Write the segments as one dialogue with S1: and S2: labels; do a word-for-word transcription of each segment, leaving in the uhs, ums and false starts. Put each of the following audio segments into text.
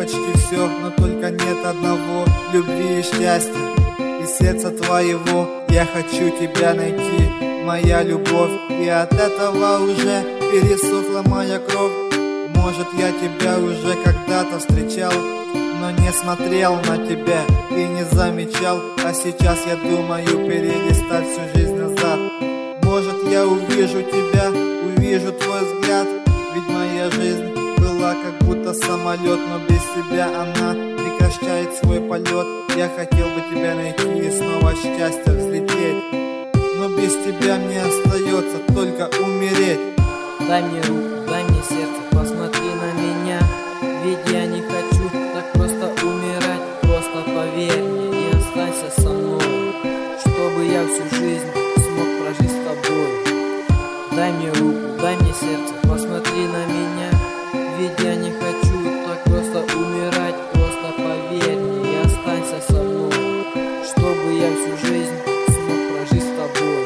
S1: почти все, но только нет одного: любви и счастья, и сердца твоего. Я хочу тебя найти, моя любовь, и от этого уже пересохла моя кровь. Может, я тебя уже когда-то встречал, но не смотрел на тебя и не замечал. А сейчас я думаю перелистать всю жизнь назад. Может, я увижу тебя, увижу твой взгляд. Ведь моя жизнь была как будто самолет, но без тебя она прекращает свой полет. Я хотел бы тебя найти и снова от счастья взлететь, но без тебя мне остается только умереть.
S2: Дай мне руку, дай мне сердце, посмотри на меня. Ведь я не хочу так просто умирать. Просто поверь мне и останься со мной, чтобы я всю жизнь смог прожить с тобой. Дай мне руку, дай мне сердце, посмотри на меня. Ведь я не хочу так просто умирать. Просто поверь мне и останься со мной, чтобы я всю жизнь смог прожить с тобой.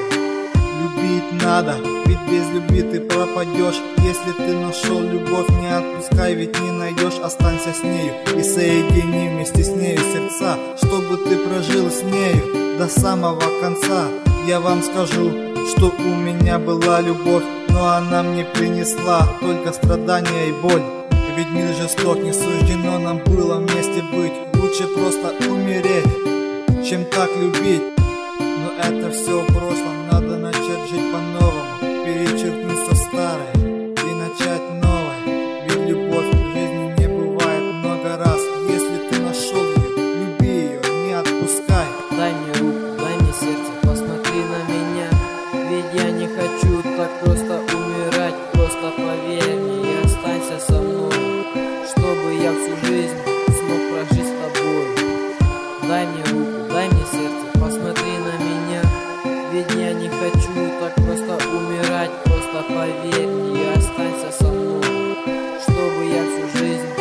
S1: Любить надо, ведь без любви ты пропадешь. Если ты нашел любовь, не отпускай, ведь не найдешь. Останься с нею и соедини вместе с нею сердца, чтобы ты прожил с нею до самого конца. Я вам скажу, что у меня была любовь, но она мне принесла только страдания и боль. Ведь мир жесток, не суждено нам было вместе быть. Лучше просто умереть, чем так любить. Но это все в прошлом, надо начать жить по-новому, перечеркнуть все старое и начать новое. Ведь любовь в жизни не бывает много раз. Если ты нашел ее, люби ее, не отпускай.
S2: Дай мне руку, дай мне сердце, посмотри на меня. Ведь я не хочу так просто умирать. Просто поверь мне и останься со мной, чтобы я всю жизнь смог прожить с тобой. Дай мне руку, дай мне сердце, посмотри на меня. Ведь я не хочу так просто умирать. Просто поверь мне и останься со мной, чтобы я всю жизнь